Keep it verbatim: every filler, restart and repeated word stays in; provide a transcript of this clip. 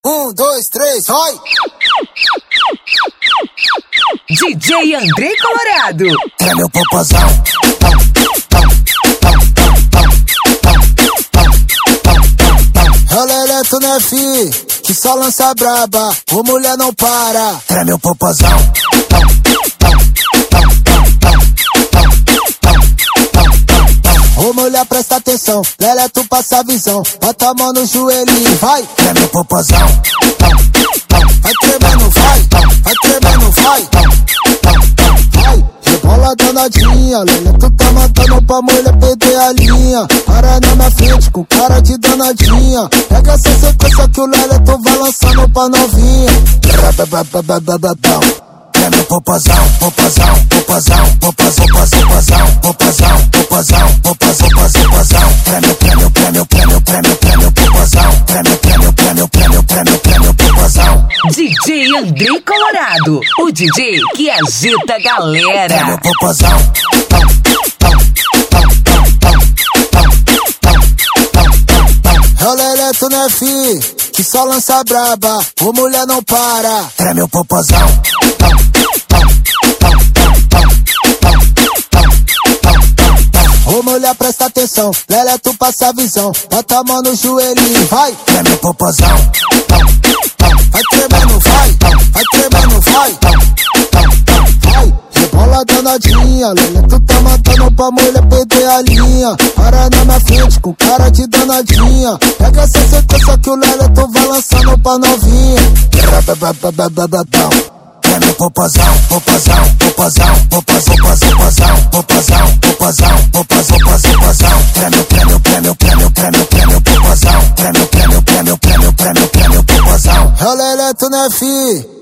Um, dois, três, vai! D J André Colorado. É meu popozão. Olha, tu não é fi, que só lança braba, o mulher não para. É meu popozão. Ô mulher, presta atenção, Lelé, tu passa a visão. Bota a mão no joelhinho, vai, é meu popozão. Vai tremendo, vai, vai tremendo, vai. Vai, rebola danadinha, Lelé, tu tá matando pra mulher perder a linha. Para na minha frente com cara de danadinha. Pega essa sequência que o Lelé tu vai lançando pra novinha. É meu popozão, popozão, popozão, popozão, popozão, popozão, popozão, popozão, popozão. Prêmio, prêmio, prêmio, prêmio, prêmio, prêmio, popozão. Prêmio, prêmio, prêmio, prêmio, prêmio, prêmio, popozão. D J André Colorado, o D J que agita a galera. É meu popozão. Olha, tu não é fi, que só lança braba, o mulher não para. É meu popozão. Ô mulher, presta atenção, Lelé, tu passa a visão. Bota a mão no joelhinho, vai, é meu popozão. Vai tremendo, vai, vai tremendo, vai. Vai, rebola danadinha, Lelé, tu tá matando pra mulher perder a linha. Para na minha frente com cara de danadinha. Pega essa sequência que o Lelé tu vai lançando pra novinha. É meu popozão, popozão, popozão, popozão, popozão, popozão, popozão, popozão, popozão. Prêmio, prêmio, prêmio, prêmio, prêmio, prêmio, popozão. Prêmio, prêmio, prêmio, prêmio, prêmio, prêmio, popozão. Olha, tu não é fi,